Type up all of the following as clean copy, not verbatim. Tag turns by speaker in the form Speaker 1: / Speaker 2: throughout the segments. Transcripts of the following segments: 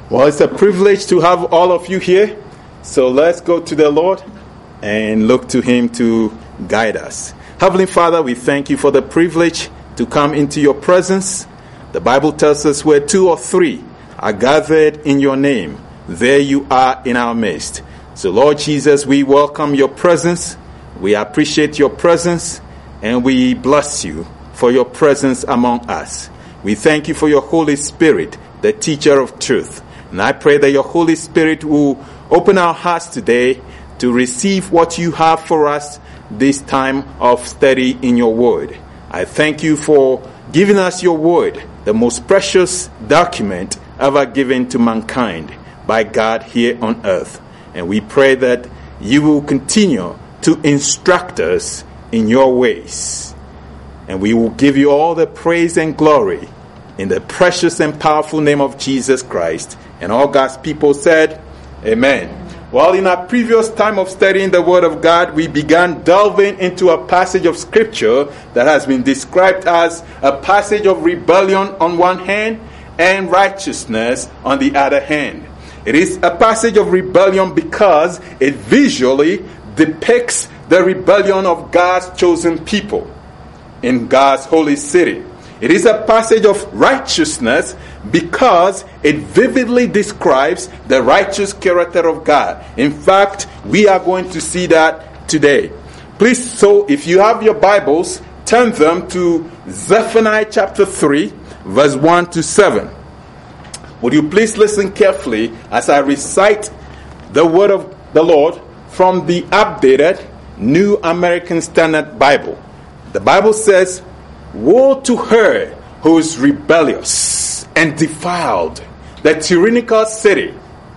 Speaker 1: Well, it's a privilege to have all of you here. So let's go to the Lord and look to Him to guide us. Heavenly Father, we thank you for the privilege to come into your presence. The Bible tells us where 2 or 3 are gathered in your name, there you are in our midst. So Lord Jesus, we welcome your presence. We appreciate your presence, and we bless you for your presence among us. We thank you for your Holy Spirit, the teacher of truth. And I pray that your Holy Spirit will open our hearts today to receive what you have for us this time of study in your word. I thank you for giving us your word, the most precious document ever given to mankind by God here on earth. And we pray that you will continue to instruct us in your ways. And we will give you all the praise and glory in the precious and powerful name of Jesus Christ. And all God's people said, Amen. Well, in our previous time of studying the Word of God, we began delving into a passage of Scripture that has been described as a passage of rebellion on one hand and righteousness on the other hand. It is a passage of rebellion because it visually depicts the rebellion of God's chosen people in God's holy city. It is a passage of righteousness because it vividly describes the righteous character of God. In fact, we are going to see that today. Please, so if you have your Bibles, turn them to Zephaniah chapter 3, verse 1 to 7. Would you please listen carefully as I recite the word of the Lord from the updated New American Standard Bible. The Bible says, "Woe to her who is rebellious and defiled, the tyrannical city.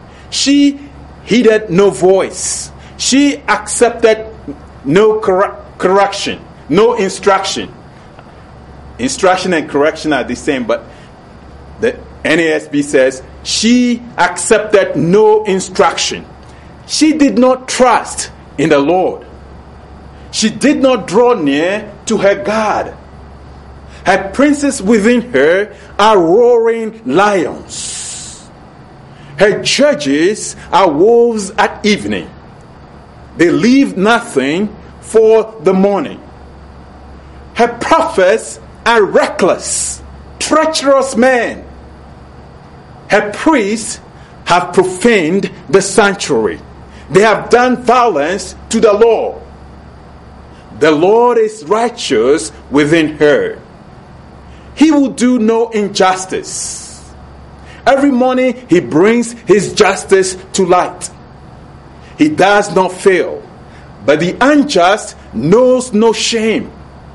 Speaker 1: She heeded no voice. She accepted no correction, no instruction." Instruction and correction are the same, but the NASB says, "She accepted no instruction. She did not trust in the Lord. She did not draw near to her God. Her princes within her are roaring lions. Her judges are wolves at evening. They leave nothing for the morning. Her prophets are reckless, treacherous men. Her priests have profaned the sanctuary. They have done violence to the law. The Lord is righteous within her. He will do no injustice. Every morning he brings his justice to light. He does not fail, but the unjust knows no shame.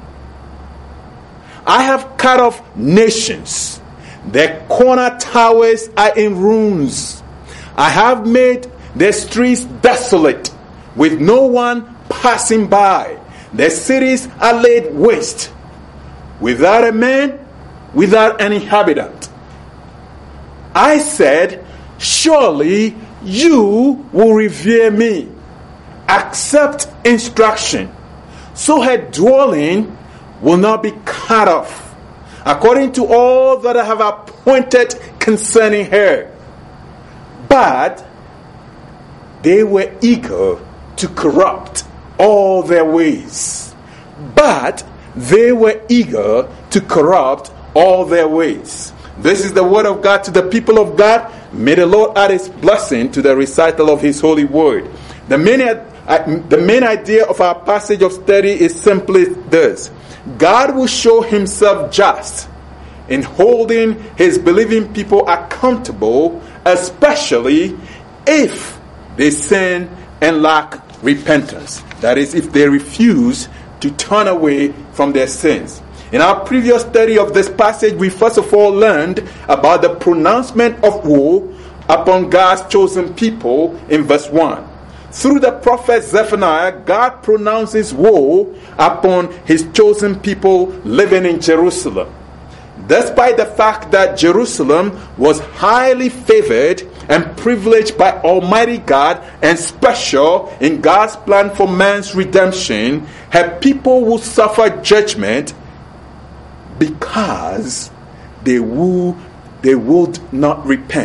Speaker 1: I have cut off nations. Their corner towers are in ruins. I have made their streets desolate, with no one passing by. Their cities are laid waste, without a man, without an inhabitant. I said, surely you will revere me, accept instruction, so her dwelling will not be cut off, according to all that I have appointed concerning her. But they were eager to corrupt all their ways. But they were eager to corrupt all their ways. This is the word of God to the people of God. May the Lord add his blessing to the recital of his holy word. The main idea of our passage of study is simply this: God will show himself just in holding his believing people accountable, especially if they sin and lack repentance. That is, if they refuse to turn away from their sins. In our previous study of this passage, we first of all learned about the pronouncement of woe upon God's chosen people in verse 1. Through the prophet Zephaniah, God pronounces woe upon his chosen people living in Jerusalem. Despite the fact that Jerusalem was highly favored and privileged by Almighty God and special in God's plan for man's redemption, her people will suffer judgment because they would not repent.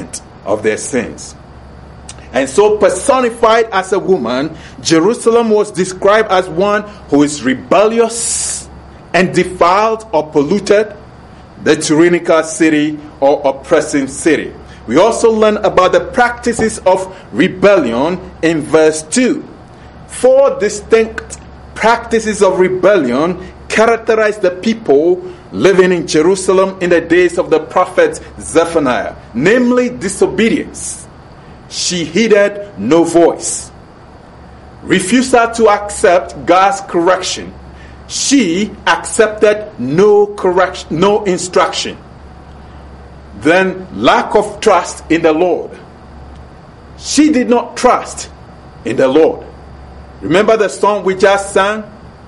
Speaker 1: of their sins. And so personified as a woman, Jerusalem was described as one who is rebellious and defiled or polluted, the tyrannical city or oppressing city. We also learn about the practices of rebellion in verse 2. 4 distinct practices of rebellion characterized the people living in Jerusalem in the days of the prophet Zephaniah, namely disobedience. She heeded no voice. Refusal to accept God's correction. She accepted no correction, no instruction. Then lack of trust in the Lord. She did not trust in the Lord. Remember the song we just sang?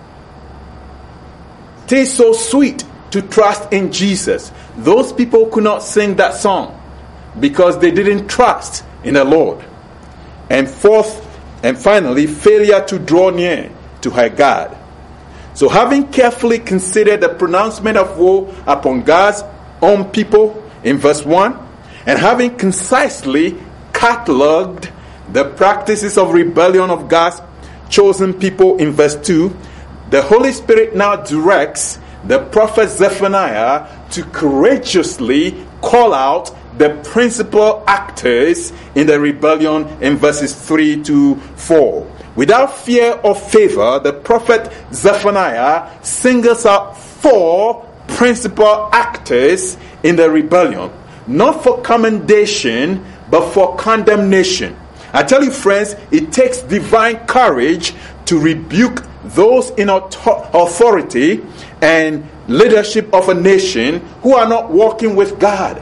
Speaker 1: Tastes so sweet to trust in Jesus. Those people could not sing that song because they didn't trust in the Lord. And fourth and finally, failure to draw near to her God. So having carefully considered the pronouncement of woe upon God's own people in verse 1, and having concisely catalogued the practices of rebellion of God's chosen people in verse 2, the Holy Spirit now directs the prophet Zephaniah to courageously call out the principal actors in the rebellion in verses 3 to 4. Without fear or favor, the prophet Zephaniah singles out 4 principal actors in the rebellion, not for commendation, but for condemnation. I tell you, friends, it takes divine courage to rebuke those in authority and leadership of a nation who are not walking with God.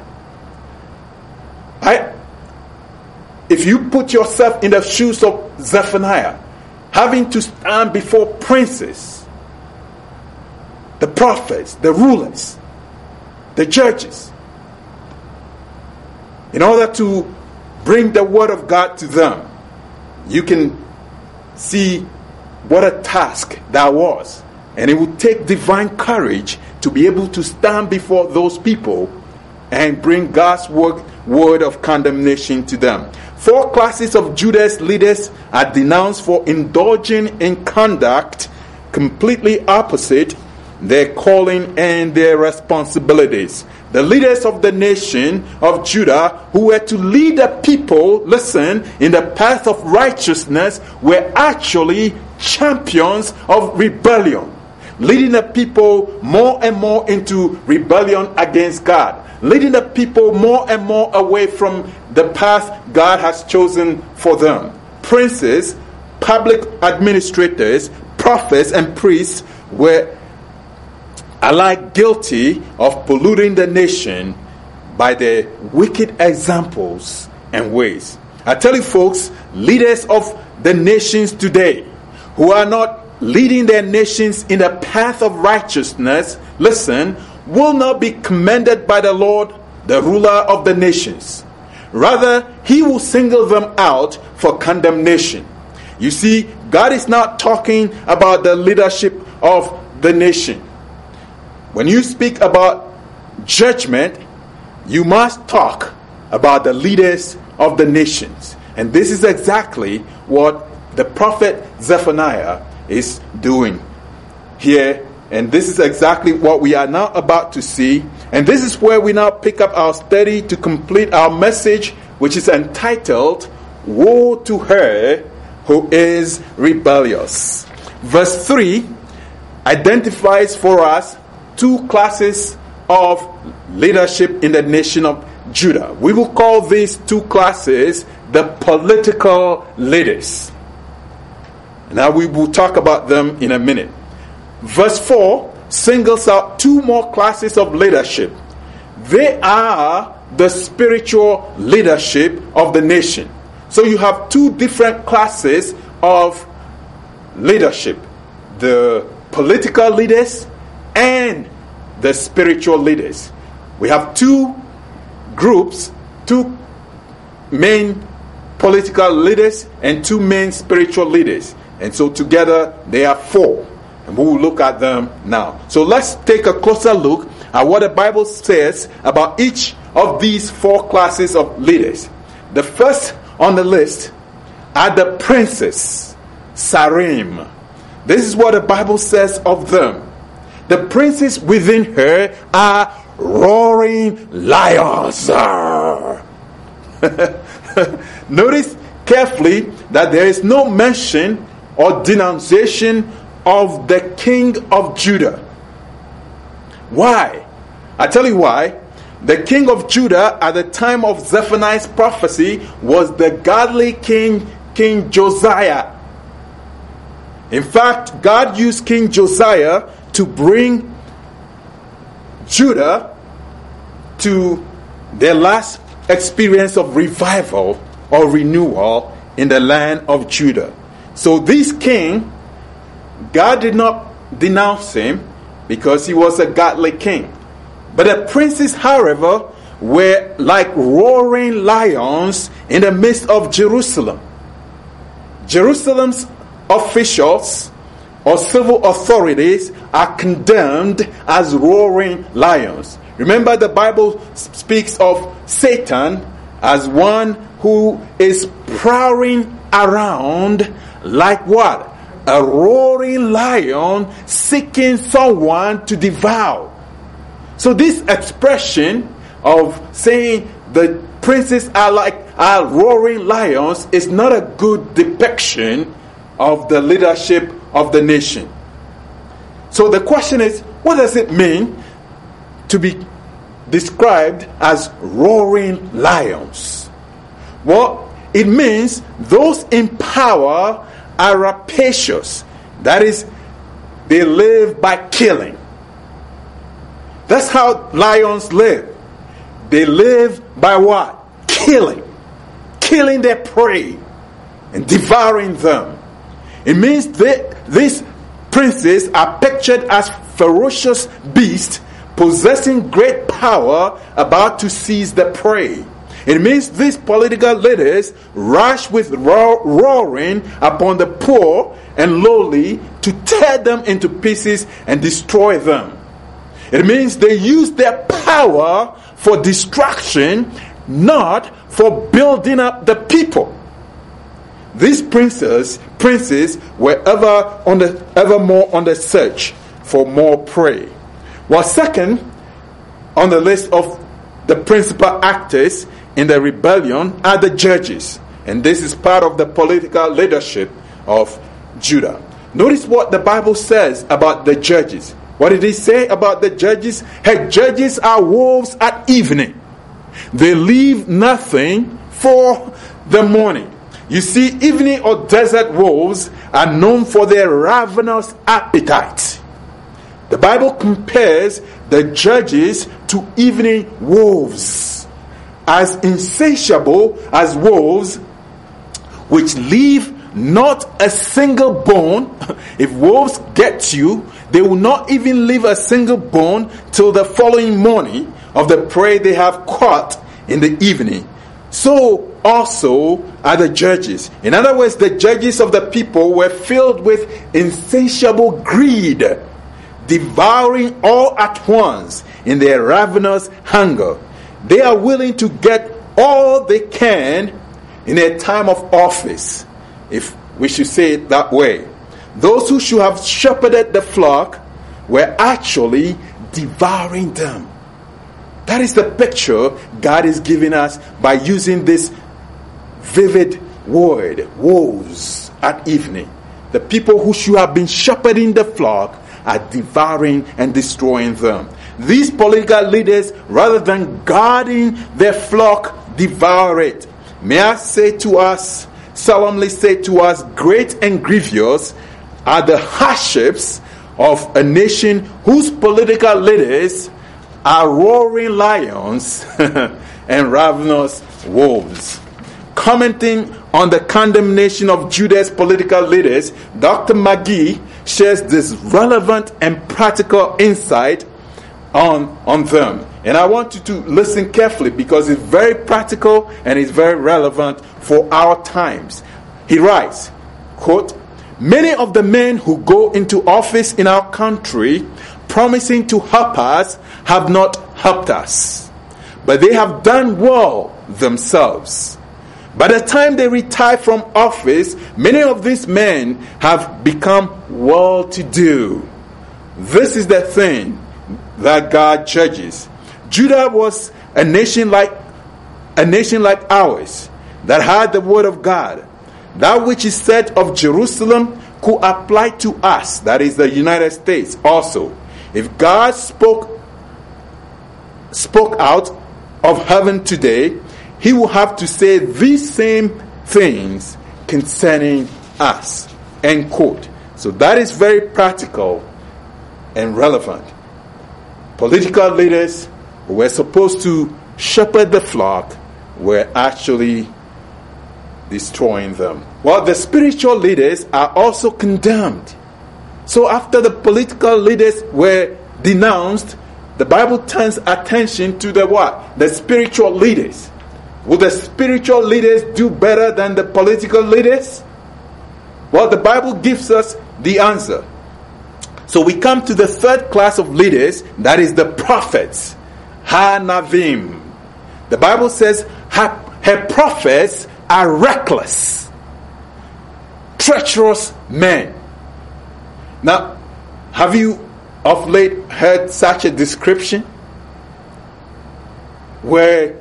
Speaker 1: If you put yourself in the shoes of Zephaniah, having to stand before princes, the prophets, the rulers, the judges, in order to bring the word of God to them, you can see what a task that was. And it would take divine courage to be able to stand before those people and bring God's word of condemnation to them. 4 classes of Judah's leaders are denounced for indulging in conduct completely opposite their calling and their responsibilities. The leaders of the nation of Judah, who were to lead the people, listen, in the path of righteousness, were actually champions of rebellion, leading the people more and more into rebellion against God, leading the people more and more away from the path God has chosen for them. Princes, public administrators, prophets, and priests were alike guilty of polluting the nation by their wicked examples and ways. I tell you, folks, leaders of the nations today who are not leading their nations in the path of righteousness, listen, will not be commended by the Lord, the ruler of the nations. Rather, he will single them out for condemnation. You see, God is not talking about the leadership of the nation. When you speak about judgment, you must talk about the leaders of the nations. And this is exactly what the prophet Zephaniah is doing here. And this is exactly what we are now about to see. And this is where we now pick up our study to complete our message, which is entitled, Woe to Her Who Is Rebellious. Verse 3 identifies for us 2 classes of leadership in the nation of Judah. We will call these 2 classes the political leaders. Now we will talk about them in a minute. Verse 4 singles out 2 more classes of leadership. They are the spiritual leadership of the nation. So you have 2 different classes of leadership. The political leaders and the spiritual leaders. We have 2 groups, 2 main political leaders and 2 main spiritual leaders. And so together they are 4. And we will look at them now. So let's take a closer look at what the Bible says about each of these 4 classes of leaders. The first on the list are the princes, Sarim. This is what the Bible says of them. The princes within her are roaring lions. Notice carefully that there is no mention or denunciation of the king of Judah. Why? I tell you why. The king of Judah at the time of Zephaniah's prophecy was the godly king, King Josiah. In fact, God used King Josiah to bring Judah to their last experience of revival or renewal in the land of Judah. So this king, God did not denounce him because he was a godly king. But the princes, however, were like roaring lions in the midst of Jerusalem. Jerusalem's officials or civil authorities are condemned as roaring lions. Remember, the Bible speaks of Satan as one who is prowling around like what? A roaring lion seeking someone to devour. So this expression of saying the princes are roaring lions is not a good depiction of the leadership of the nation. So the question is, what does it mean to be described as roaring lions? Well, it means those in power are rapacious. That is, they live by killing. That's how lions live. They live by what? Killing. Killing their prey and devouring them. It means that these princes are pictured as ferocious beasts possessing great power about to seize the prey. It means these political leaders rush with roaring upon the poor and lowly to tear them into pieces and destroy them. It means they use their power for destruction, not for building up the people. These princes were ever more on the search for more prey. Well, second on the list of the principal actors in the rebellion are the judges. And this is part of the political leadership of Judah. Notice what the Bible says about the judges. What did he say about the judges? Her judges are wolves at evening. They leave nothing for the morning. You see, evening or desert wolves are known for their ravenous appetite. The Bible compares the judges to evening wolves, as insatiable as wolves, which leave not a single bone. If wolves get you, they will not even leave a single bone till the following morning of the prey they have caught in the evening. So also are the judges. In other words, the judges of the people were filled with insatiable greed, devouring all at once in their ravenous hunger. They are willing to get all they can in their time of office, if we should say it that way. Those who should have shepherded the flock were actually devouring them. That is the picture God is giving us by using this vivid word, wolves at evening. The people who should have been shepherding the flock are devouring and destroying them. These political leaders, rather than guarding their flock, devour it. May I say to us, solemnly say to us, great and grievous are the hardships of a nation whose political leaders are roaring lions and ravenous wolves. Commenting on the condemnation of Judah's political leaders, Dr. McGee shares this relevant and practical insight on them. And I want you to listen carefully because it's very practical and it's very relevant for our times. He writes, quote, "Many of the men who go into office in our country promising to help us have not helped us, but they have done well themselves. By the time they retire from office, many of these men have become well-to-do. This is the thing that God judges. Judah was a nation like ours that had the word of God. That which is said of Jerusalem could apply to us, that is the United States also. If God spoke out of heaven today, he will have to say these same things concerning us. End quote. So that is very practical and relevant. Political leaders who were supposed to shepherd the flock were actually destroying them. Well, the spiritual leaders are also condemned. So after the political leaders were denounced, the Bible turns attention to the what? The spiritual leaders. Will the spiritual leaders do better than the political leaders? Well, the Bible gives us the answer. So we come to the third class of leaders, that is the prophets. Hanavim. The Bible says her prophets are reckless, treacherous men. Now, have you of late heard such a description where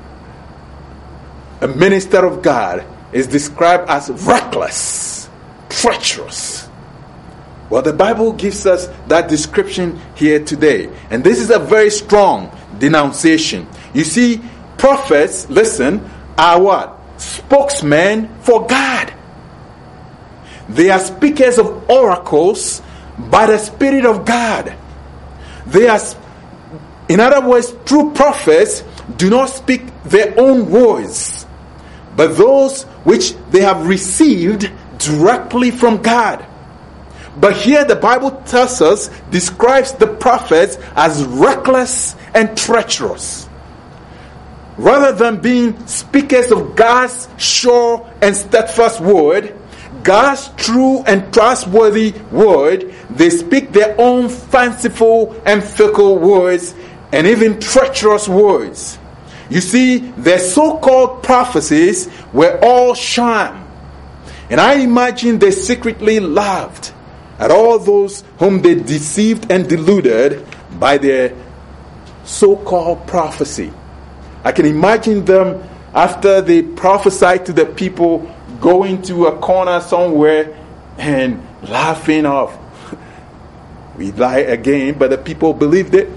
Speaker 1: a minister of God is described as reckless, treacherous? Well, the Bible gives us that description here today. And this is a very strong denunciation. You see, prophets, listen, are what? Spokesmen for God. They are speakers of oracles by the Spirit of God. They are, in other words, true prophets do not speak their own words, but those which they have received directly from God. But here the Bible tells us, describes the prophets as reckless and treacherous. Rather than being speakers of God's sure and steadfast word, God's true and trustworthy word, they speak their own fanciful and fickle words and even treacherous words. You see, their so-called prophecies were all sham. And I imagine they secretly laughed at all those whom they deceived and deluded by their so-called prophecy. I can imagine them, after they prophesied to the people, going to a corner somewhere and laughing off. We lie again, but the people believed it.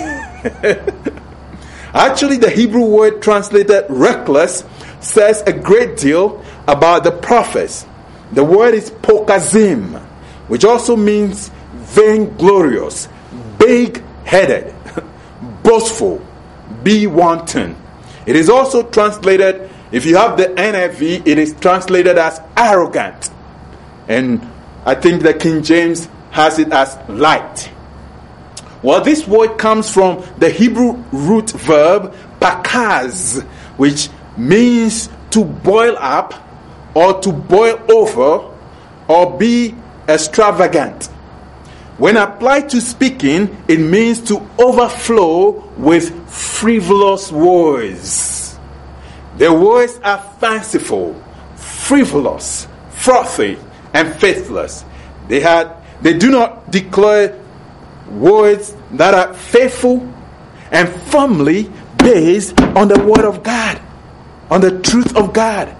Speaker 1: Actually, the Hebrew word translated reckless says a great deal about the prophets. The word is pokazim, which also means vainglorious, big-headed, boastful, be wanton. It is also translated, if you have the NIV, it is translated as arrogant. And I think the King James has it as light. Well, this word comes from the Hebrew root verb pakaz, which means to boil up or to boil over or be extravagant. When applied to speaking, it means to overflow with frivolous words. Their words are fanciful, frivolous, frothy, and faithless. They do not declare words that are faithful and firmly based on the word of God, on the truth of God.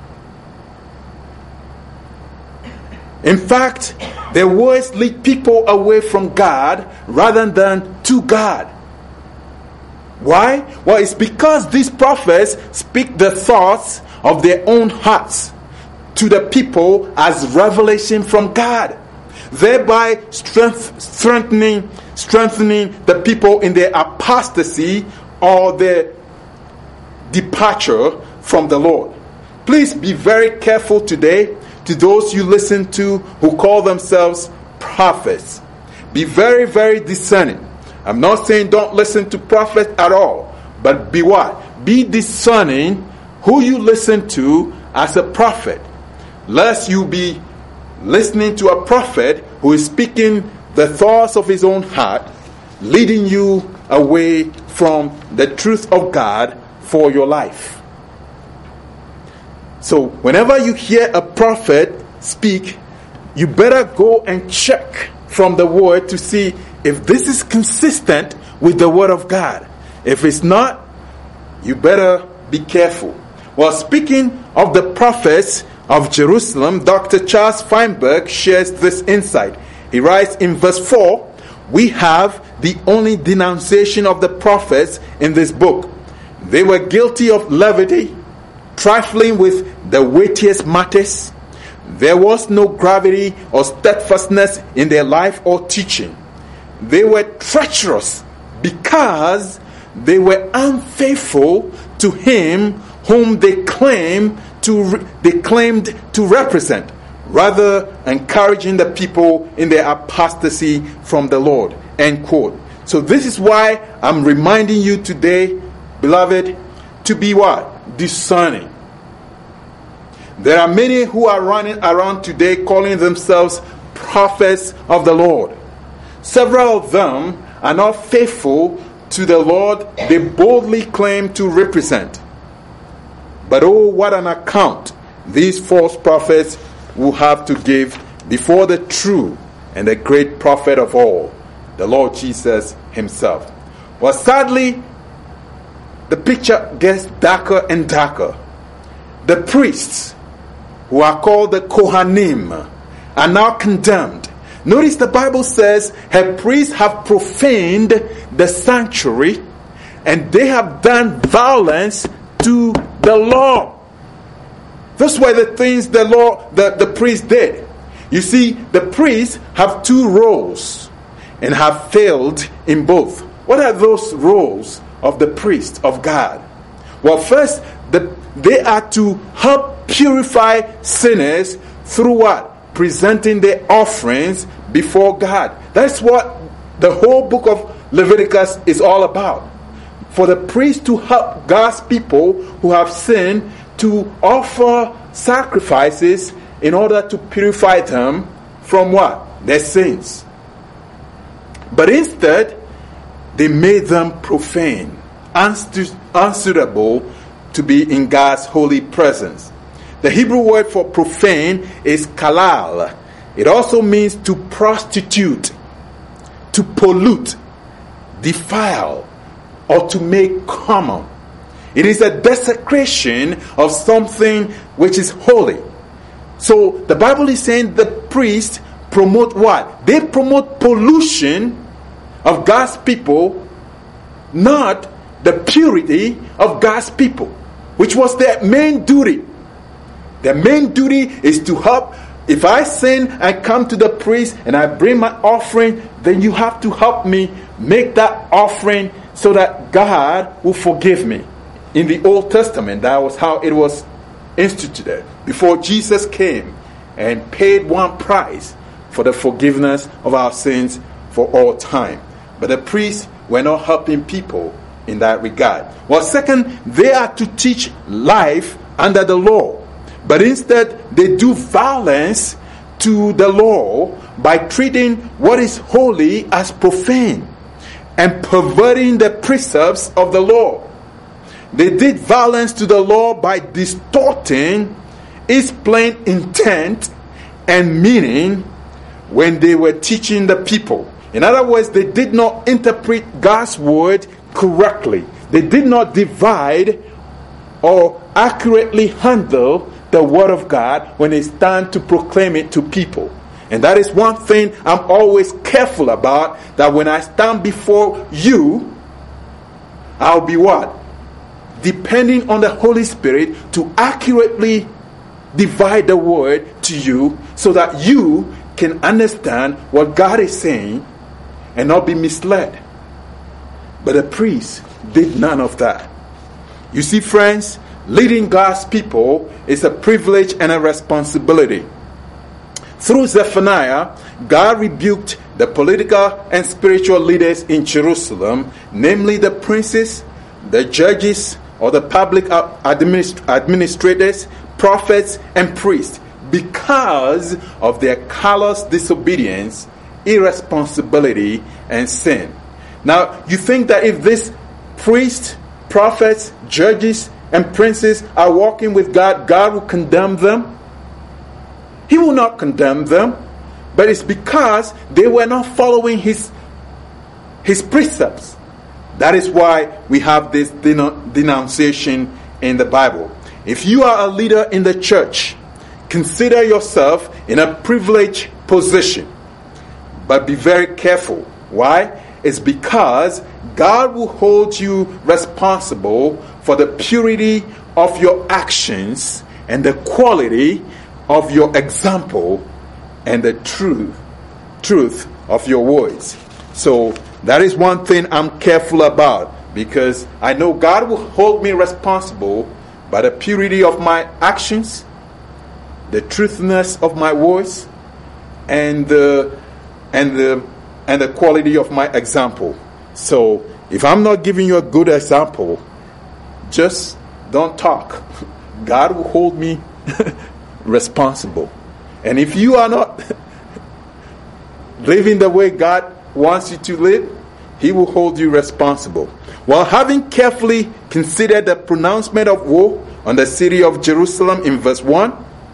Speaker 1: In fact, their words lead people away from God rather than to God. Why? Well, it's because these prophets speak the thoughts of their own hearts to the people as revelation from God, thereby strengthening the people in their apostasy or their departure from the Lord. Please be very careful today to those you listen to who call themselves prophets. Be very, very discerning. I'm not saying don't listen to prophets at all, but be what? Be discerning who you listen to as a prophet, lest you be listening to a prophet who is speaking the thoughts of his own heart, leading you away from the truth of God for your life. So whenever you hear a prophet speak, you better go and check from the word to see if this is consistent with the word of God. If it's not, you better be careful. Well, speaking of the prophets of Jerusalem, Dr. Charles Feinberg shares this insight. He writes in verse 4, we have the only denunciation of the prophets in this book. They were guilty of levity, trifling with the weightiest matters. There was no gravity or steadfastness in their life or teaching. They were treacherous because they were unfaithful to him whom they claimed to represent, rather encouraging the people in their apostasy from the Lord. End quote. So this is why I'm reminding you today, beloved, to be what? Discerning. There are many who are running around today calling themselves prophets of the Lord. Several of them are not faithful to the Lord they boldly claim to represent. But oh, what an account these false prophets will have to give before the true and the great prophet of all, the Lord Jesus himself. Well, sadly, the picture gets darker and darker. The priests, who are called the Kohanim, are now condemned. Notice the Bible says her priests have profaned the sanctuary and they have done violence to the law. Those were the things the priests did. You see, the priests have two roles and have failed in both. What are those roles of the priest of God? Well, first, they are to help purify sinners through what? Presenting their offerings before God. That's what the whole book of Leviticus is all about. For the priest to help God's people who have sinned to offer sacrifices in order to purify them from what? Their sins. But instead, they made them profane, unsuitable to be in God's holy presence. The Hebrew word for profane is kalal. It also means to prostitute, to pollute, defile, or to make common. It is a desecration of something which is holy. So the Bible is saying the priests promote what? They promote pollution of God's people, not the purity of God's people, which was their main duty. Their main duty is to help. If I sin, I come to the priest and I bring my offering, then you have to help me make that offering so that God will forgive me. In the Old Testament, that was how it was instituted. Before Jesus came and paid one price for the forgiveness of our sins for all time. But the priests were not helping people in that regard. Well, second, they are to teach life under the law. But instead, they do violence to the law by treating what is holy as profane and perverting the precepts of the law. They did violence to the law by distorting its plain intent and meaning when they were teaching the people. In other words, they did not interpret God's word correctly. They did not divide or accurately handle the word of God when it's time to proclaim it to people. And that is one thing I'm always careful about, that when I stand before you, I'll be what? Depending on the Holy Spirit to accurately divide the word to you so that you can understand what God is saying and not be misled. But the priest did none of that. You see, friends, leading God's people is a privilege and a responsibility. Through Zephaniah, God rebuked the political and spiritual leaders in Jerusalem, namely the princes, the judges, or the public administrators, prophets, and priests, because of their callous disobedience, irresponsibility, and sin. Now, you think that if these priests, prophets, judges, and princes are walking with God, God will condemn them? He will not condemn them, but it's because they were not following his precepts. That is why we have this denunciation in the Bible. If you are a leader in the church, consider yourself in a privileged position. But be very careful. Why? It's because God will hold you responsible for the purity of your actions and the quality of your example and the truth of your words. So that is one thing I'm careful about, because I know God will hold me responsible by the purity of my actions, the truthfulness of my words, and the quality of my example. So if I'm not giving you a good example, just don't talk. God will hold me responsible. And if you are not living the way God wants you to live, he will hold you responsible. While having carefully considered the pronouncement of woe on the city of Jerusalem in verse 1,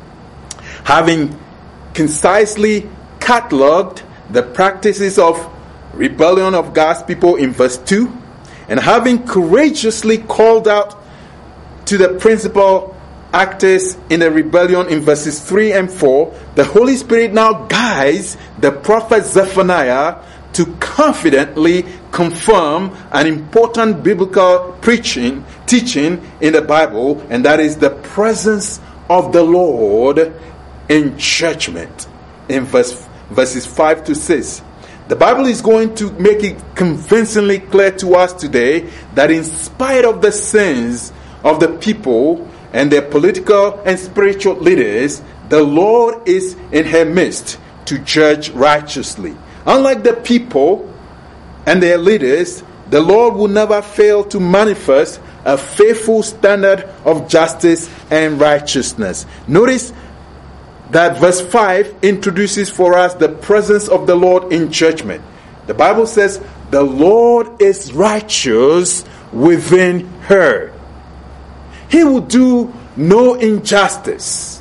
Speaker 1: having concisely catalogued the practices of rebellion of God's people in verse 2, and having courageously called out to the principal actors in the rebellion in verses 3 and 4, the Holy Spirit now guides the prophet Zephaniah to confidently confirm an important biblical teaching in the Bible, and that is the presence of the Lord in judgment in verses 5 to 6. The Bible is going to make it convincingly clear to us today that in spite of the sins of the people and their political and spiritual leaders, the Lord is in her midst to judge righteously. Unlike the people and their leaders, the Lord will never fail to manifest a faithful standard of justice and righteousness. Notice that verse 5 introduces for us the presence of the Lord in judgment. The Bible says, the Lord is righteous within her. He will do no injustice.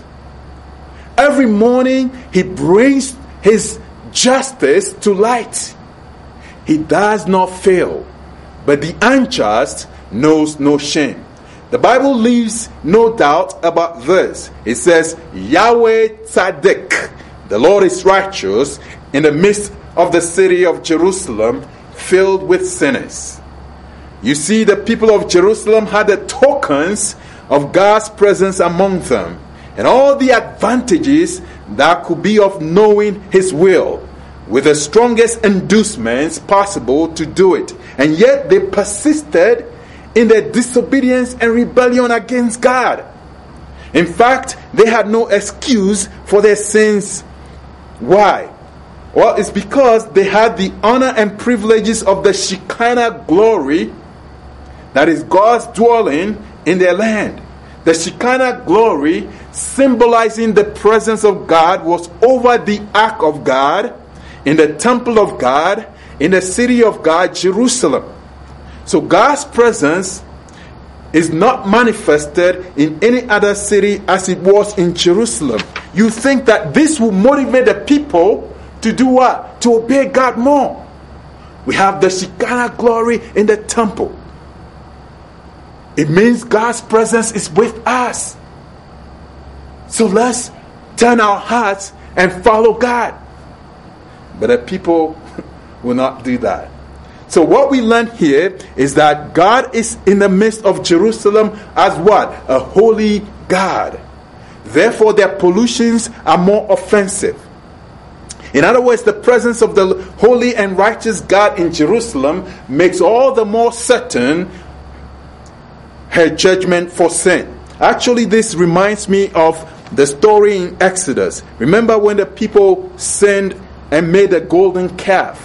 Speaker 1: Every morning he brings his justice to light. He does not fail, but the unjust knows no shame. The Bible leaves no doubt about this. It says, Yahweh Tzaddik, the Lord is righteous in the midst of the city of Jerusalem, filled with sinners. You see, the people of Jerusalem had the tokens of God's presence among them, and all the advantages that could be of knowing his will, with the strongest inducements possible to do it. And yet they persisted in their disobedience and rebellion against God. In fact, they had no excuse for their sins. Why? Well, it's because they had the honor and privileges of the Shekinah glory, that is God's dwelling in their land. The Shekinah glory, symbolizing the presence of God, was over the ark of God, in the temple of God, in the city of God, Jerusalem. So God's presence is not manifested in any other city as it was in Jerusalem. You think that this will motivate the people to do what? To obey God more. We have the Shekinah glory in the temple. It means God's presence is with us. So let's turn our hearts and follow God. But the people will not do that. So what we learn here is that God is in the midst of Jerusalem as what? A holy God. Therefore, their pollutions are more offensive. In other words, the presence of the holy and righteous God in Jerusalem makes all the more certain her judgment for sin. Actually, this reminds me of the story in Exodus. Remember when the people sinned and made a golden calf?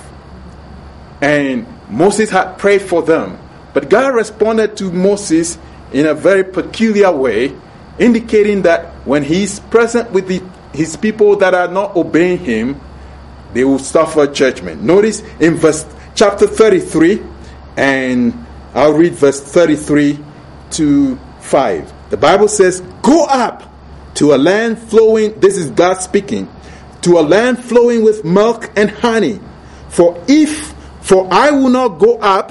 Speaker 1: And Moses had prayed for them. But God responded to Moses in a very peculiar way, indicating that when he's present with his people that are not obeying him, they will suffer judgment. Notice in chapter 33, and I'll read verse 33 to 5. The Bible says, go up to a land flowing, this is God speaking, to a land flowing with milk and honey. For I will not go up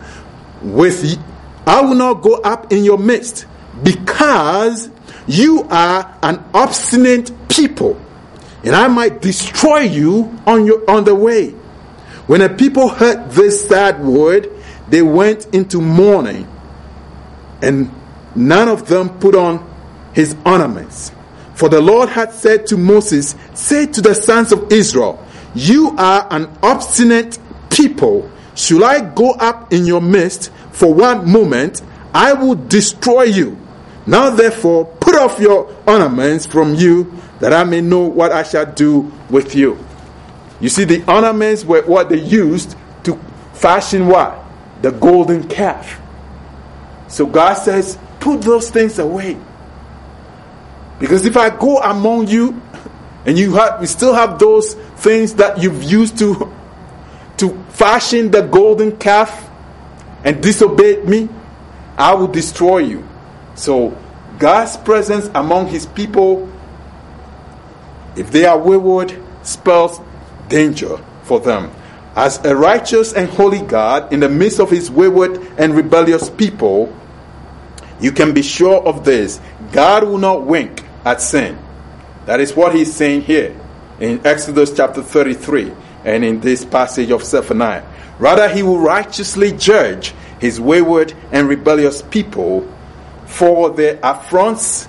Speaker 1: I will not go up in your midst, because you are an obstinate people, and I might destroy you on the way. When the people heard this sad word, they went into mourning, and none of them put on his ornaments. For the Lord had said to Moses, say to the sons of Israel, you are an obstinate people. Should I go up in your midst for one moment? I will destroy you. Now therefore, put off your ornaments from you, that I may know what I shall do with you. You see, the ornaments were what they used to fashion what? The golden calf. So God says, put those things away. Because if I go among you, and you still have those things that you've used to fashion the golden calf and disobeyed me, I will destroy you. So God's presence among his people, if they are wayward, spells danger for them. As a righteous and holy God in the midst of his wayward and rebellious people, you can be sure of this: God will not wink at sin. That is what he's saying here in Exodus chapter 33 and in this passage of Zephaniah. Rather, he will righteously judge his wayward and rebellious people for the affronts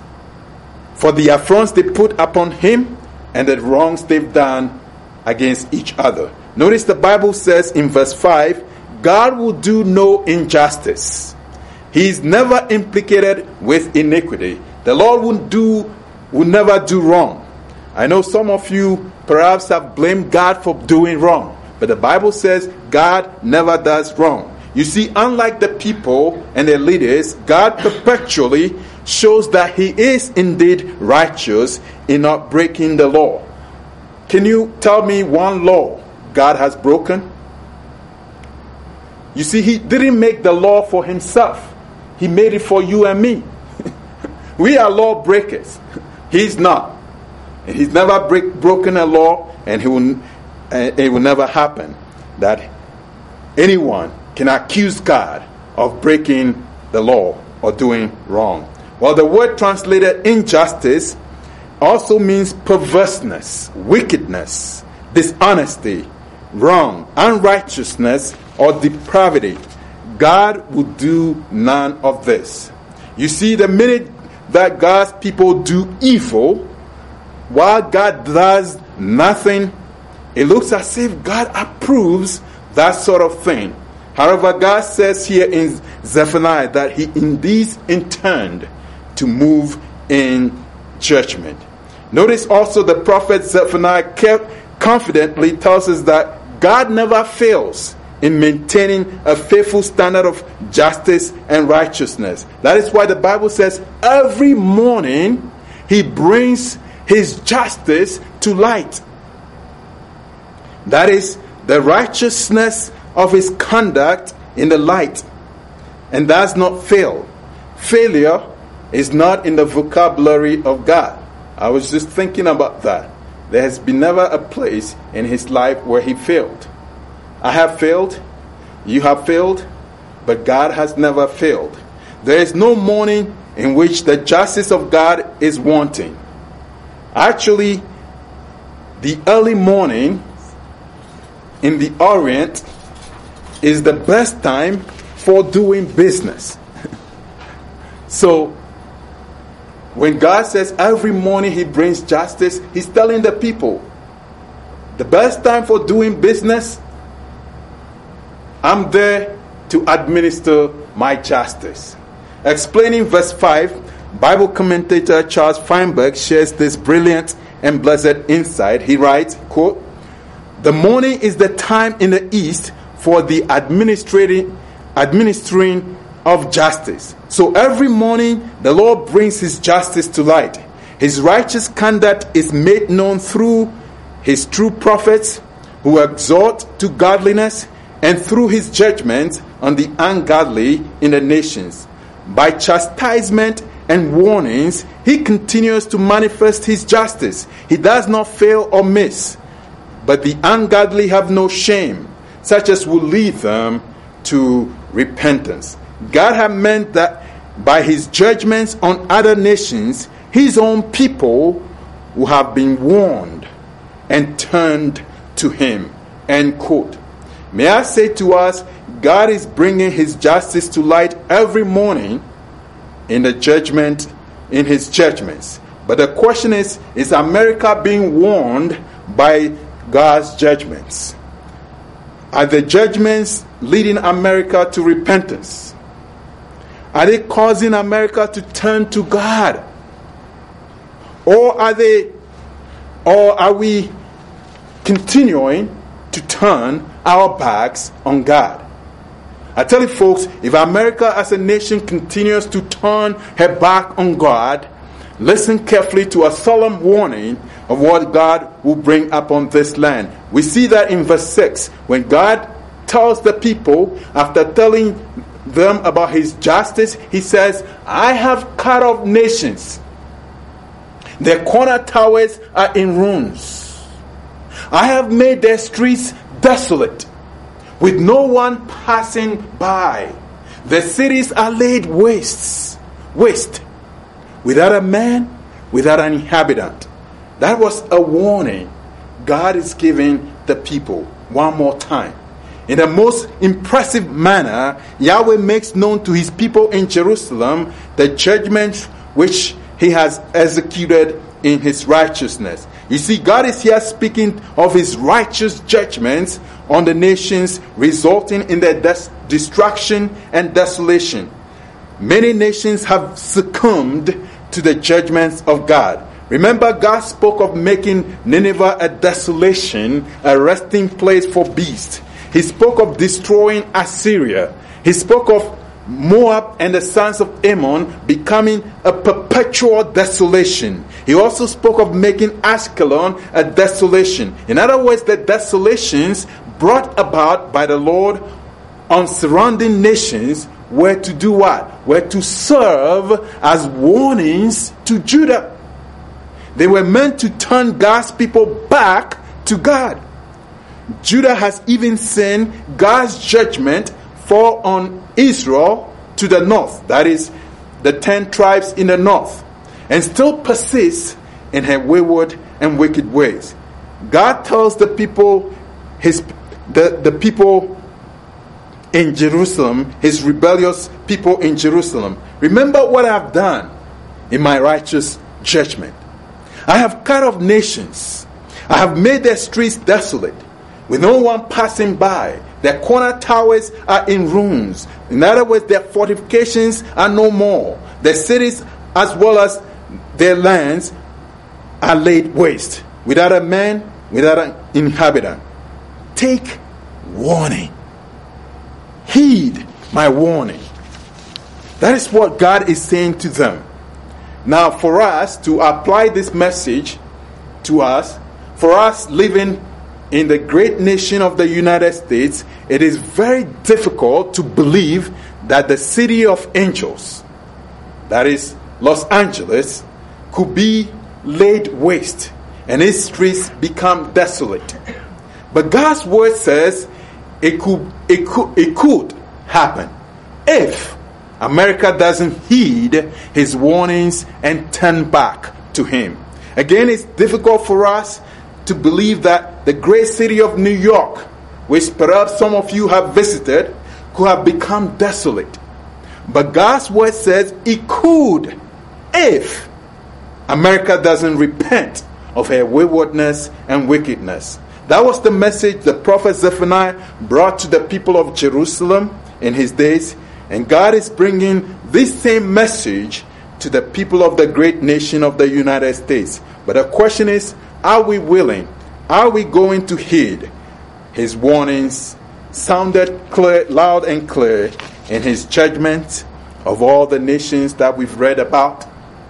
Speaker 1: they put upon him and the wrongs they've done against each other. Notice the Bible says in verse 5, God will do no injustice. He is never implicated with iniquity. The Lord will never do wrong. I know some of you perhaps have blamed God for doing wrong, but the Bible says God never does wrong. You see, unlike the people and their leaders, God perpetually shows that he is indeed righteous in not breaking the law. Can you tell me one law God has broken? You see, he didn't make the law for himself. He made it for you and me. We are law breakers. He's not. And he's never broken a law, and it will never happen that anyone can accuse God of breaking the law or doing wrong. Well, the word translated injustice also means perverseness, wickedness, dishonesty, wrong, unrighteousness, or depravity. God will do none of this. You see, the minute that God's people do evil, while God does nothing, it looks as if God approves that sort of thing. However, God says here in Zephaniah that he indeed intended to move in judgment. Notice also the prophet Zephaniah confidently tells us that God never fails in maintaining a faithful standard of justice and righteousness. That is why the Bible says every morning he brings his justice to light. That is the righteousness of his conduct in the light, and does not fail. Failure is not in the vocabulary of God. I was just thinking about that. There has been never a place in his life where he failed. I have failed, you have failed, but God has never failed. There is no morning in which the justice of God is wanting. Actually, the early morning in the Orient is the best time for doing business. So, when God says every morning he brings justice, he's telling the people, the best time for doing business, I'm there to administer my justice. Explaining verse 5, Bible commentator Charles Feinberg shares this brilliant and blessed insight. He writes, quote, "The morning is the time in the East for the administering of justice. So every morning the Lord brings his justice to light. His righteous conduct is made known through his true prophets who exhort to godliness, and through his judgment on the ungodly in the nations. by chastisement and warnings, he continues to manifest his justice. He does not fail or miss. But the ungodly have no shame, such as will lead them to repentance. God had meant that by his judgments on other nations, his own people who have been warned and turned to him. End quote. May I say to us, God is bringing his justice to light every morning in his judgments. But the question is America being warned by God's judgments? Are the judgments leading America to repentance? Are they causing America to turn to God? Or are we continuing to turn our backs on God? I tell you folks, if America as a nation continues to turn her back on God, listen carefully to a solemn warning of what God will bring upon this land. We see that in verse 6, when God tells the people, after telling them about his justice, he says, I have cut off nations. Their corner towers are in ruins. I have made their streets desolate, with no one passing by. The cities are laid waste, without a man, without an inhabitant. That was a warning God is giving the people one more time. In the most impressive manner, Yahweh makes known to his people in Jerusalem the judgments which he has executed in his righteousness. You see, God is here speaking of his righteous judgments on the nations, resulting in their destruction and desolation. Many nations have succumbed to the judgments of God. Remember, God spoke of making Nineveh a desolation, a resting place for beasts. He spoke of destroying Assyria. He spoke of Moab and the sons of Ammon becoming a perpetual desolation. He also spoke of making Ashkelon a desolation. In other words, the desolations brought about by the Lord on surrounding nations were to do what? Were to serve as warnings to Judah. They were meant to turn God's people back to God. Judah has even seen God's judgment fall on Israel to the north, that is, the 10 tribes in the north, and still persists in her wayward and wicked ways. God tells the people, the people in Jerusalem, his rebellious people in Jerusalem, remember what I have done in my righteous judgment. I have cut off nations. I have made their streets desolate, with no one passing by. Their corner towers are in ruins. In other words, their fortifications are no more. Their cities as well as their lands are laid waste, without a man, without an inhabitant. Take warning. Heed my warning. That is what God is saying to them. Now, for us to apply this message to us, for us living in the great nation of the United States, it is very difficult to believe that the city of angels, that is Los Angeles, could be laid waste and its streets become desolate. But God's word says it could happen if America doesn't heed his warnings and turn back to him. Again, it's difficult for us to believe that the great city of New York, which perhaps some of you have visited, could have become desolate. But God's word says it could if America doesn't repent of her waywardness and wickedness. That was the message the prophet Zephaniah brought to the people of Jerusalem in his days. And God is bringing this same message to the people of the great nation of the United States. But the question is, are we willing? Are we going to heed his warnings sounded clear, loud and clear in his judgment of all the nations that we've read about?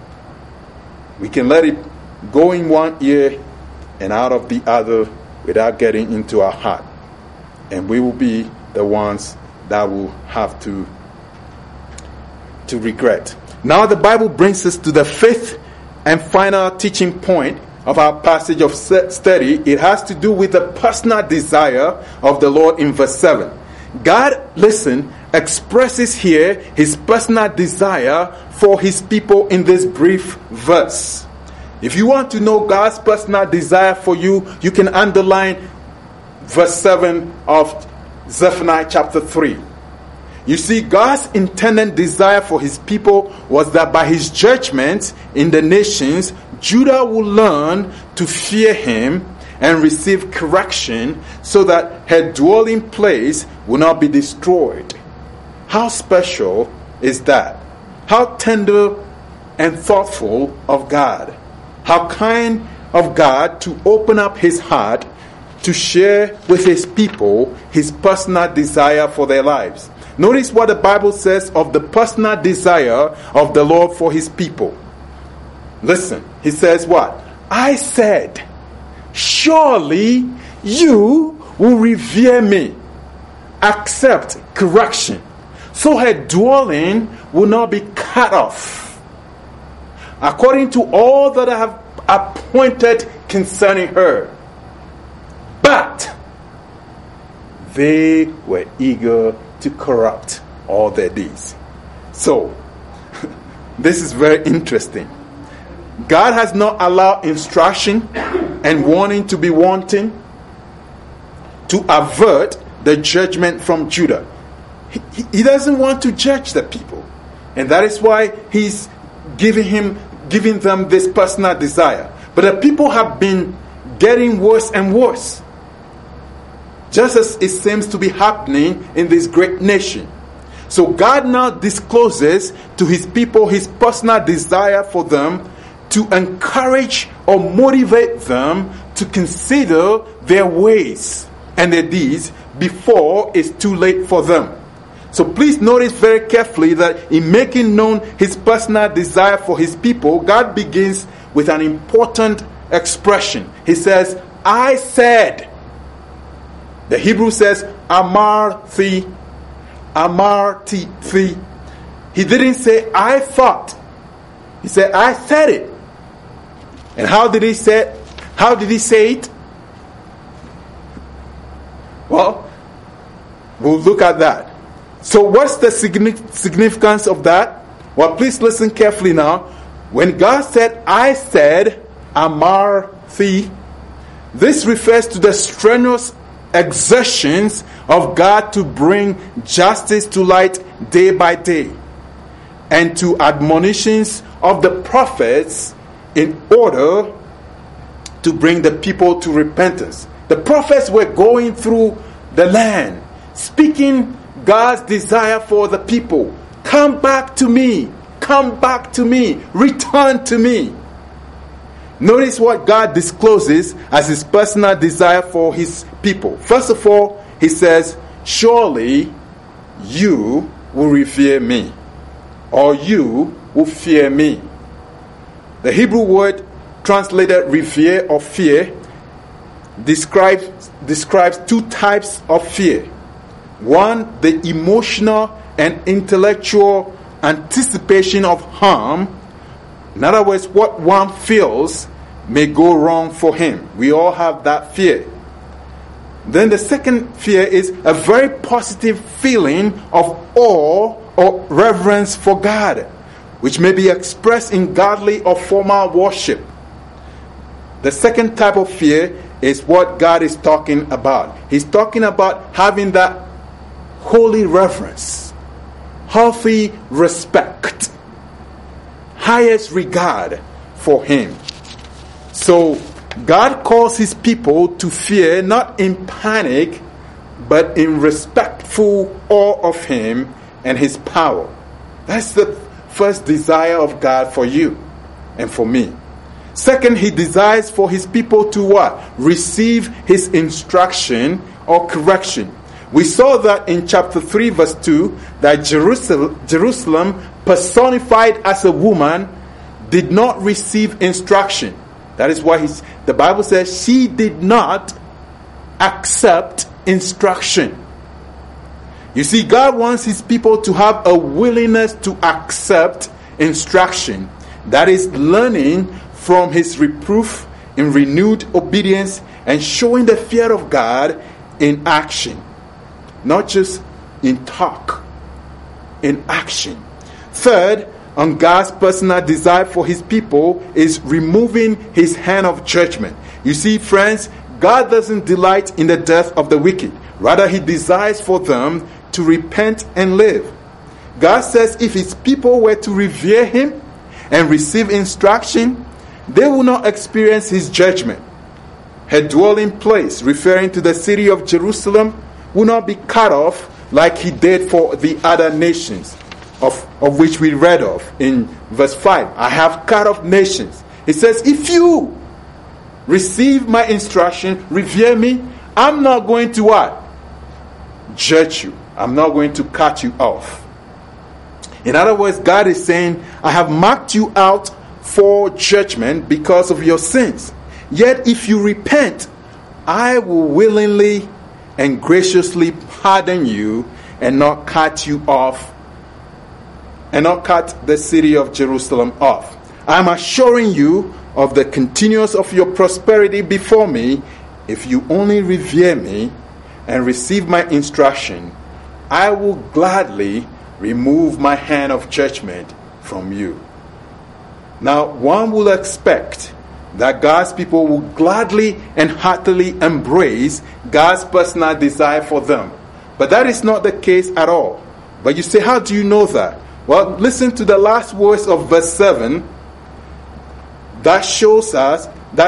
Speaker 1: We can let it go in one ear and out of the other without getting into our heart. And we will be the ones that will have to to regret. Now the Bible brings us to the fifth and final teaching point of our passage of study. It has to do with the personal desire of the Lord in verse 7. God, listen, expresses here his personal desire for his people in this brief verse. If you want to know God's personal desire for you, you can underline verse 7 of Zephaniah chapter 3. You see, God's intended desire for his people was that by his judgment in the nations, Judah will learn to fear him and receive correction so that her dwelling place will not be destroyed. How special is that? How tender and thoughtful of God. How kind of God to open up his heart to share with his people his personal desire for their lives. Notice what the Bible says of the personal desire of the Lord for his people. Listen, he says what? I said, surely you will revere me, accept correction, so her dwelling will not be cut off, according to all that I have appointed concerning her. But they were eager to corrupt all their deeds. So, this is very interesting. God has not allowed instruction and warning to be wanting to avert the judgment from Judah. He doesn't want to judge the people. And that is why he's giving them this personal desire. But the people have been getting worse and worse, just as it seems to be happening in this great nation. So God now discloses to his people his personal desire for them, to encourage or motivate them to consider their ways and their deeds before it's too late for them. So please notice very carefully that in making known his personal desire for his people, God begins with an important expression. He says, I said. The Hebrew says, amarti. He didn't say, I thought. He said, I said it. And how did he say it? Well, we'll look at that. So what's the significance of that? Well, please listen carefully now. When God said, I said, amarti, this refers to the strenuous exertions of God to bring justice to light day by day, and to admonitions of the prophets in order to bring the people to repentance. The prophets were going through the land, speaking God's desire for the people. Come back to me. Come back to me. Return to me. Notice what God discloses as his personal desire for his people. First of all, he says, surely you will revere me, or you will fear me. The Hebrew word translated revere or fear describes two types of fear. One, the emotional and intellectual anticipation of harm. In other words, what one feels may go wrong for him. We all have that fear. Then the second fear is a very positive feeling of awe or reverence for God, which may be expressed in godly or formal worship. The second type of fear is what God is talking about. He's talking about having that holy reverence, healthy respect, highest regard for him. So God calls his people to fear not in panic, but in respectful awe of him and his power. That's the first desire of God for you and for me. Second, he desires for his people to what? Receive his instruction or correction. We saw that in chapter 3 verse 2, that Jerusalem personified as a woman did not receive instruction. That is why the Bible says she did not accept instruction. You see, God wants his people to have a willingness to accept instruction. That is, learning from his reproof in renewed obedience and showing the fear of God in action. Not just in talk, in action. Third, on God's personal desire for his people is removing his hand of judgment. You see, friends, God doesn't delight in the death of the wicked. Rather, he desires for them to repent and live. God says if his people were to revere him and receive instruction, they will not experience his judgment. Her dwelling place, referring to the city of Jerusalem, will not be cut off like he did for the other nations, of which we read of in verse 5. I have cut off nations. It says, if you receive my instruction, revere me, I'm not going to what? Judge you. I'm not going to cut you off. In other words, God is saying, I have marked you out for judgment because of your sins. Yet if you repent, I will willingly and graciously pardon you and not cut you off, and not cut the city of Jerusalem off. I'm assuring you of the continuance of your prosperity before me. If you only revere me and receive my instruction, I will gladly remove my hand of judgment from you. Now, one will expect that God's people will gladly and heartily embrace God's personal desire for them. But that is not the case at all. But you say, how do you know that? Well, listen to the last words of verse 7 that show us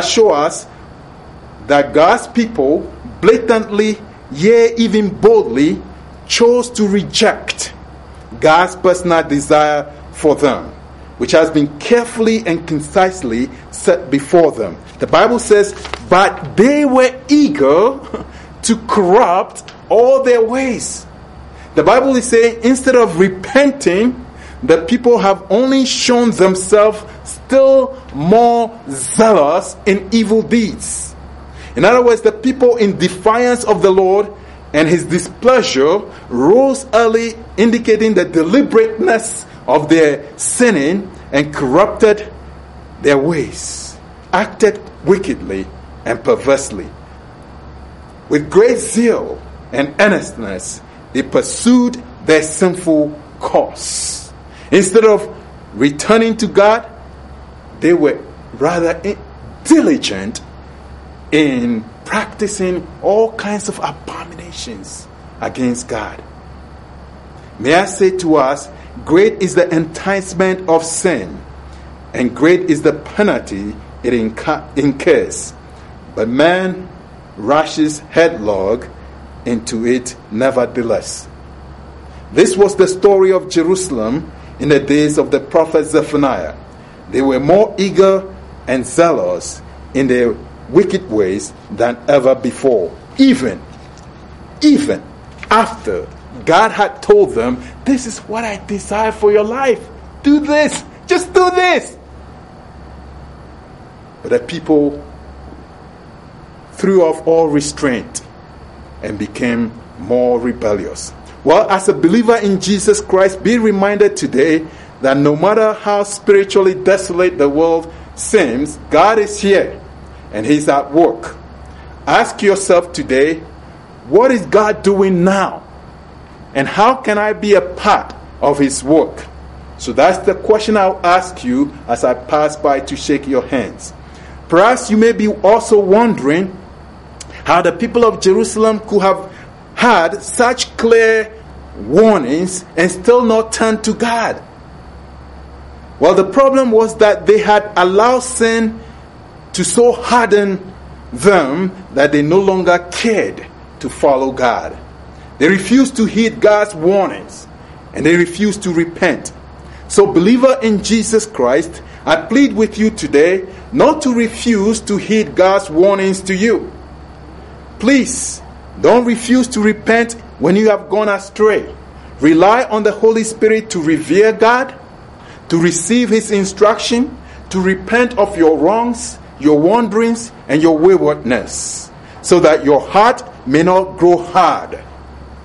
Speaker 1: that God's people blatantly, yea, even boldly, chose to reject God's personal desire for them, which has been carefully and concisely set before them. The Bible says, but they were eager to corrupt all their ways. The Bible is saying, instead of repenting, the people have only shown themselves still more zealous in evil deeds. In other words, the people, in defiance of the Lord and his displeasure, rose early, indicating the deliberateness of their sinning, and corrupted their ways, acted wickedly and perversely. With great zeal and earnestness, they pursued their sinful course. Instead of returning to God, they were rather diligent in practicing all kinds of abominations against God. May I say to us, great is the enticement of sin, and great is the penalty it incurs. But man rushes headlong into it nevertheless. This was the story of Jerusalem in the days of the prophet Zephaniah. They were more eager and zealous in their wicked ways than ever before. Even after God had told them, this is what I desire for your life. Do this. Just do this. But the people threw off all restraint and became more rebellious. Well, as a believer in Jesus Christ, be reminded today that no matter how spiritually desolate the world seems, God is here and he's at work. Ask yourself today, what is God doing now? And how can I be a part of his work? So that's the question I'll ask you as I pass by to shake your hands. Perhaps you may be also wondering how the people of Jerusalem could have had such clear warnings and still not turned to God. Well, the problem was that they had allowed sin to so harden them that they no longer cared to follow God. They refused to heed God's warnings and they refused to repent. So, believer in Jesus Christ, I plead with you today not to refuse to heed God's warnings to you. Please, don't refuse to repent when you have gone astray. Rely on the Holy Spirit to revere God, to receive his instruction, to repent of your wrongs, your wanderings, and your waywardness, so that your heart may not grow hard.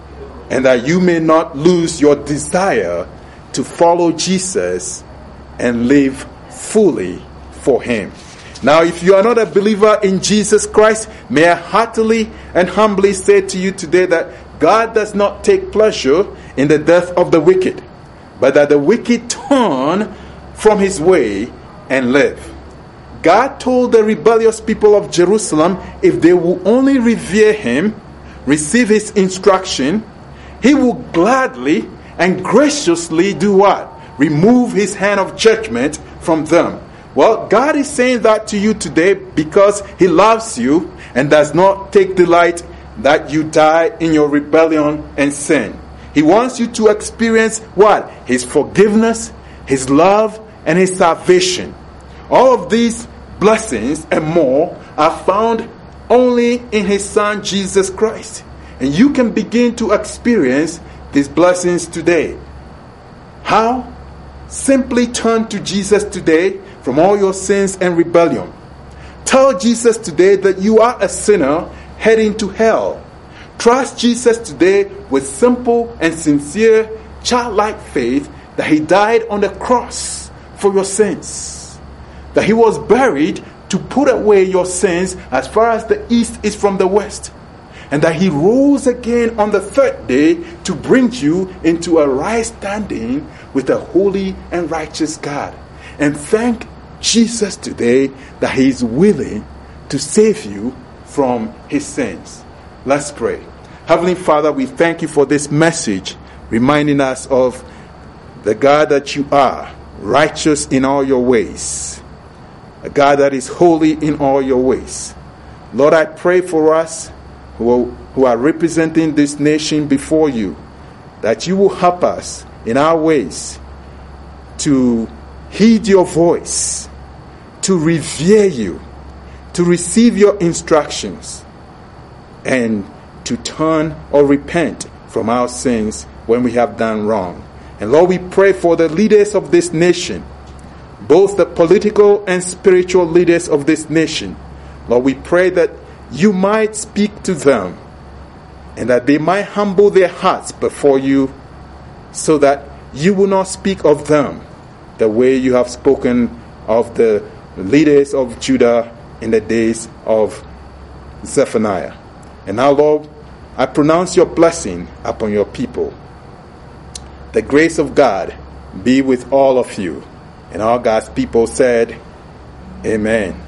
Speaker 1: and that you may not lose your desire to follow Jesus and live fully for him. Now, if you are not a believer in Jesus Christ, may I heartily and humbly say to you today that God does not take pleasure in the death of the wicked, but that the wicked turn from his way and live. God told the rebellious people of Jerusalem, if they will only revere him, receive his instruction, he will gladly and graciously do what? Remove his hand of judgment from them. Well, God is saying that to you today because he loves you and does not take delight that you die in your rebellion and sin. He wants you to experience what? His forgiveness, his love, and his salvation. All of these blessings and more are found only in his Son, Jesus Christ. And you can begin to experience these blessings today. How? Simply turn to Jesus today from all your sins and rebellion. Tell Jesus today that you are a sinner heading to hell. Trust Jesus today with simple and sincere childlike faith that he died on the cross for your sins. That he was buried to put away your sins as far as the east is from the west. And that he rose again on the third day to bring you into a right standing with a holy and righteous God. And thank Jesus today that he is willing to save you from his sins. Let's pray. Heavenly Father, we thank you for this message, reminding us of the God that you are, righteous in all your ways, a God that is holy in all your ways. Lord, I pray for us who are representing this nation before you, that you will help us in our ways to heed your voice, to revere you, to receive your instructions, and to turn or repent from our sins when we have done wrong. And Lord, we pray for the leaders of this nation, both the political and spiritual leaders of this nation. Lord, we pray that you might speak to them and that they might humble their hearts before you, so that you will not speak of them the way you have spoken of the leaders of Judah in the days of Zephaniah. And now, Lord, I pronounce your blessing upon your people. The grace of God be with all of you. And all God's people said, Amen.